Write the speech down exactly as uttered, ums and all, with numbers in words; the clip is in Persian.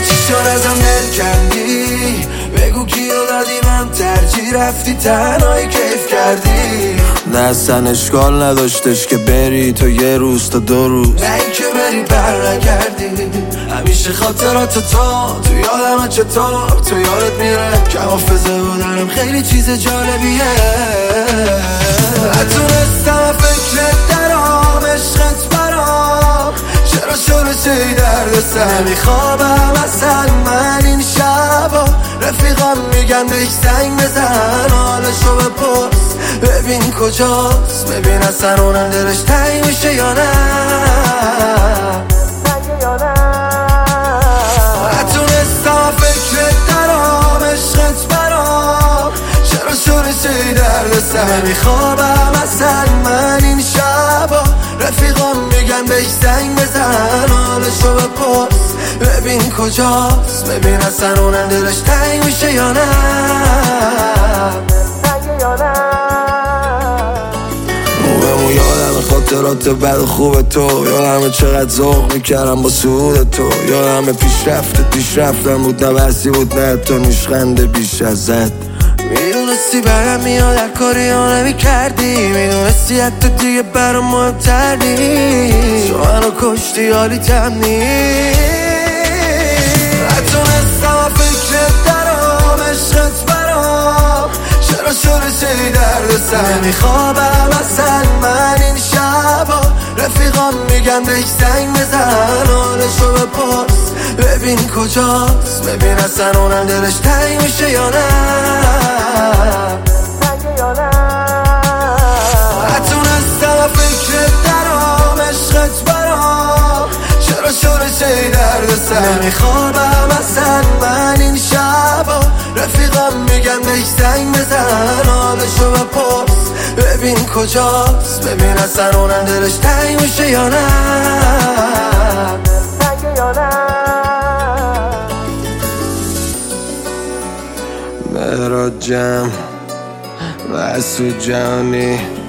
چیشون ازم دل کندی، بگو کیو دادی من ترجیح رفتی تنهایی کیف کردی. نه اصلا اشکال نداشتش که بری تو یه روز تا دو روز، نه این که بری بر نگردی. همیشه خاطرات تو تو یادم چطور تو یادت میره که حافظه بودنم خیلی چیز جالبیه. نتونستم فکرت درام عشقت برام، چرا شده چه درد سر میخوابم اصلا من این شبا. رفیقام میگن بهش زنگ بزن حالشو بپرس ببین کجاست، ببین اصلا اونم دلش تنگ میشه یا نه. نتونستم فکرت درام عشقت برام، چرا شده چه درد سر میخوابم اصلا من این شبا. رفیقام میگن بهش زنگ بزن حالشو بپرس ببین کجاست، ببین اصلا اونم دلش تنگ میشه یا نه. موهمو یادم خاطرات بد و خوب تو، یادم چقدر ذوق میکردم با سود تو، یادم پیشرفت پیشرفتم بود نه بسی بود نه تو نیشخند بیش ازت. میدونستی برم میاد هر کاری ها نمی کردی، میدونستی حتی دیگه برام مهمتر نیست، تو منو کشتی حالی تم نیست. نتونستم فکرت درام عشقت برام، چرا شده چه درد سر میخوابم اصلا من این شبا. رفیقام میگن بهش زنگ بزن حالشو بپرس ببین کجاست، ببین اصلا اونم دلش تنگ میشه یا نه. نتونستم فکرت درام عشقت برام، چرا شده چه درد سر میخوابم اصلا من این شبا. رفیقام میگن بهش زنگ بزن حالشو بپرس ببین کجاست، ببین اصلا اونم دلش تنگ میشه یا نه. مهراد جم مسعود جهانی